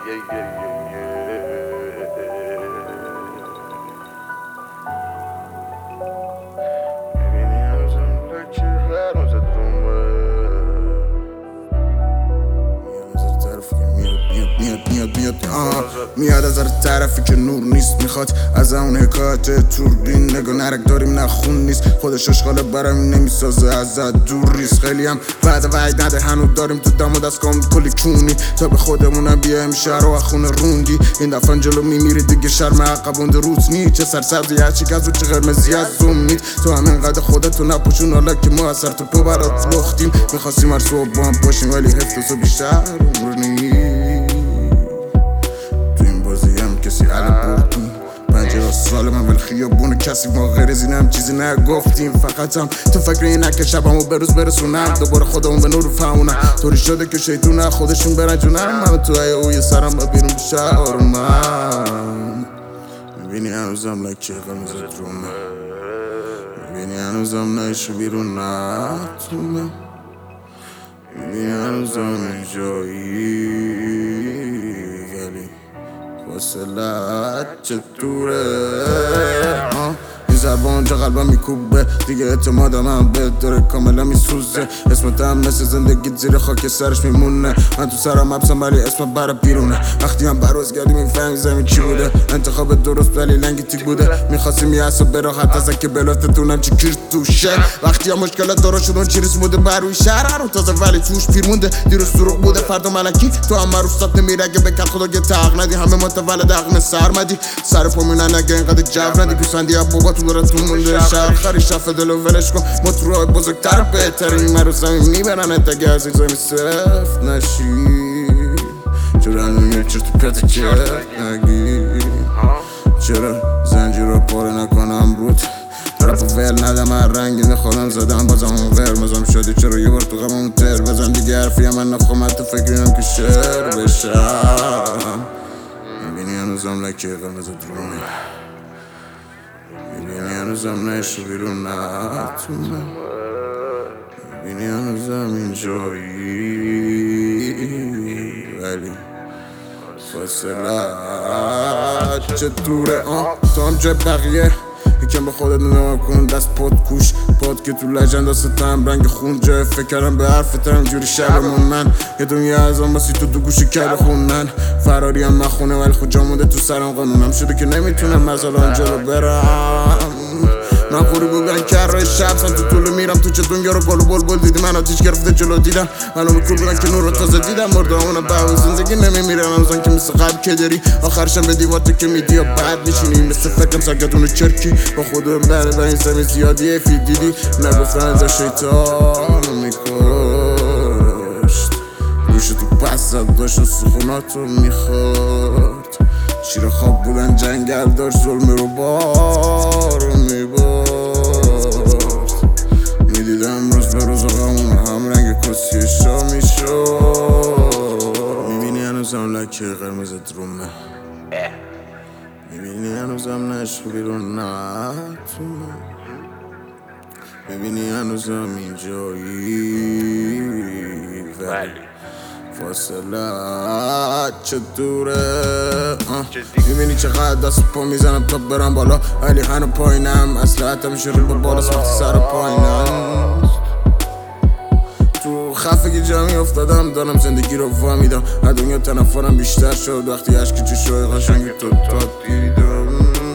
میاد از هر طرفی که نور نیست، میخواد از اون حکایت توربین نگاه نرک داریم نه خون نیست، خودش اشغال برم نمیسازه ازت دور ریست. خیلی هم بعد وعید نده هنو داریم تو دم و دست کام کلی کونی تا به خودمونم بیایم شهر و خونه روندی. این دفعه جلو میمیری دیگه شرم عقبونده روت نی، چه سرسبزی هرچی گز و چه قرمزی از امید. تو همین قد خودتو نپوشون حالا که ما از سر تو پا برات لختیم. میخواستیم هر صبح با هم باشیم ولی حفظ و بیشتر عمر نیست. تو این بازی هم کسی علی بردیم 50 سال من ولی خیابون کسی ما غیر از اینم چیزی نگفتیم. فقط هم تو فکر اینه که شبمو به روز برسونم دوباره خودمون به نور فهمونم. طوری شده که شیطونه خودشون برنجونم من تو اوی سرم با بیرون بشه آرومم. میبینی هنوزم لکه قرمزت رومه، میبینی هنوزم نایشو بیرون نتونه، میبینی هنوزم اینجایی ولی فاصلت چطوره. این ضربه اونجا قلبم میکوبه دیگه اعتمادم هم به داره کاملا میسوزه. اسمت هم مثل زندگیت زیر خاک سرش میمونه، من تو سرم حبسم ولی اسمت برا بیرونه. وقتی هم برواز کردی میفهمی زمین چی بوده، انتخاب درست ولی لنگی تیک بوده. میخواستیم یه حساب براحت از که بلافتتونم چی کیر توشه. وقتی هم مشکلات دارا شدون چی رسموده بروی شهر رو تازه ولی توش پیر مونده. دیروز دروغ بوده فردا ملکی تو هم مروستات نمیره اگه بکر خدا که تق ندی. همه متولد عقل سرمدی سر پا میونن اگه اینقدر جو ندی. پیسندی ها بابا تو دارن تو مونده شهر خری شفه دلو ولش کن. ما تو راه بزرگتر بهترین من رو زمین میبرن اگه از این زمین سفت نشی. چرا نمیه چرت و پرت که نگی، چرا زنجیر رو پاره نکنم رود طرف ول ندم هر رنگی میخوادم زدم بازم اون قرمزم شدی. چرا یه بار تو غمم تر بزن دیگه حرفی من نخوام تو فکرینم که شعر بشم. میبینی هنوزم لکه قرمزت رومه، میبینی هنوزم نشو بیرون نتونه، میبینی هنوزم اینجایی ولی فاصلت چطوره. تو هم جای بقیه یکم به خودت نگاه کن دست پاد کوش پاد که تو لجند ستم رنگ خون جای فکرم به حرفت همجوری شبمون. من یه دنیا از آن باسی تو گوشی کرده خوندن فراری هم نخونه ولی خود جا مونده تو سرم قانونم شده که نمیتونم مثلا جلو برم. من خوری بودن کر شب سن تو طولو میرم تو چه دنیا رو گل و بلبل دیدی من آتیش گرفته جلو دیدم. معلومه کول بودن که نور رو تازه دیدم مرده اونم به زندگی نمیمیرم همزن که مثل قبل که داری آخرشم به دیوار تو که میدی یا بعد میشینی مثل فکرم ساکتونو چرکی با خودم بره و این زمین زیادیه فی دیدی نگفتن ازا شیطان میکشت روش تو پس داشت و سخوناتو میخورد. شیر خواب بودن جنگل داشت ظلم رو بارو میبرد. میدیدم روز به روز غمون هم رنگ کسی شا میشد. میبینی هنوزم لکه قرمزت رومه، میبینی هنوزم نشو بیرون نتونه، میبینی هنوزم اینجایی ولی فاصلت چطوره. میبینی چقدر دست پا میزنم تا برم بالا ولی هنو پایینم اصلاحت همیشه رو به بالا وقتی سر پایینم. تو خفگی جمعی افتادم دارم زندگی رو فهمیدم از دنیا تنفرم بیشتر شد وقتی عشقی چشای قشنگی تو دیدم.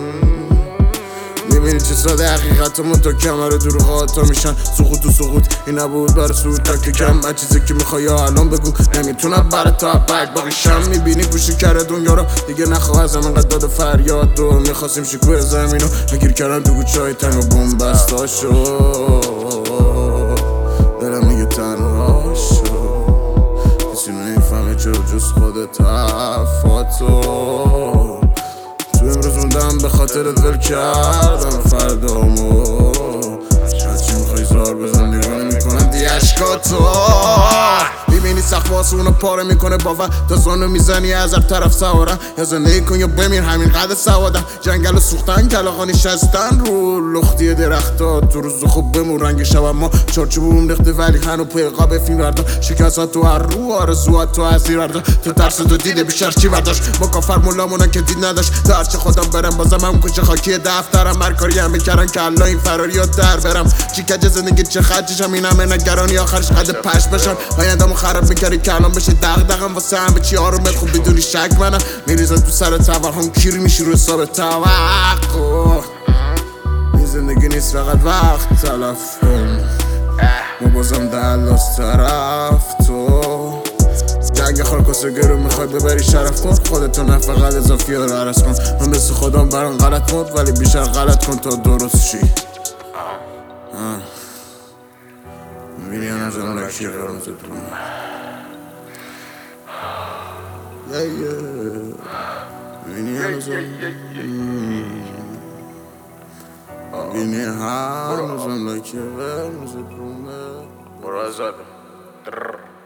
میبینی چه ساده حقیقتمون تا کمر دروغات تا میشن سقوط و سقوط. این نبود برای سود تا که کم هر چیزی که میخوای الان بگو نمیتونم برای تا بک باقیشم. میبینی گوشی کرده دنیا رو دیگه نخواه از من قد داد فریاد دو میخواستیم شکوه زمین رو نگیر کردم تو گوچای تنگ و بومبستا شد. دلم میگه تنها شد کسی نمیفهمه چرا جز خودت حرفاتو. تو امروز موندم به خاطرت ول کردم فردامو هرچی میخوای زار بزن دیگه نمیکنم دی اشکاتو. همینی سخت واسه اونو پاره میکنه باور تا زانو میزنی از هر طرف سوارم یا زندگی کن یا بمیر همین قدر سوادم جنگل و سوختن کلاغانی شستن رو لختی درختا تو روز خوب بمون رنگ شب اما چارچوبم ریخته ولی هنو پیقاب فیلم بردار شکستات تو هر رو آرزوات تو از زیر بردار تو ترس تو دیده بیشتر چی برداشت با کافر مولامونا که دید نداشت تا هرچه خودم برم بازم هم کوچه خاکی دفترم مرکاری هم بکرم که الله این فراری ها در برم چی کج زندگی چه خرجشم این همه نگرانی آخرش قد پش بشم آینده‌مو خراب میکردی که الان بشه دغدغم واسه هم به چی آرومت خوب بدونی شک منم میریزم تو سر توهم کیر میشی رو حساب توقع این زندگی نیست فقط وقت تلف کن ما بازم دلاس طرف تو جنگ خارکاسه گرو میخوای ببری شرف کن خودتو نه فقط اضافی ها رو عرض کن من مثل خودم برام غلط کن ولی بیشتر غلط کن تا درست شی میبینی یا نزنم لکشی قرمز دونه میبینی هنوزم میبینی هنوزم لکشی قرمز دونه برو ازاد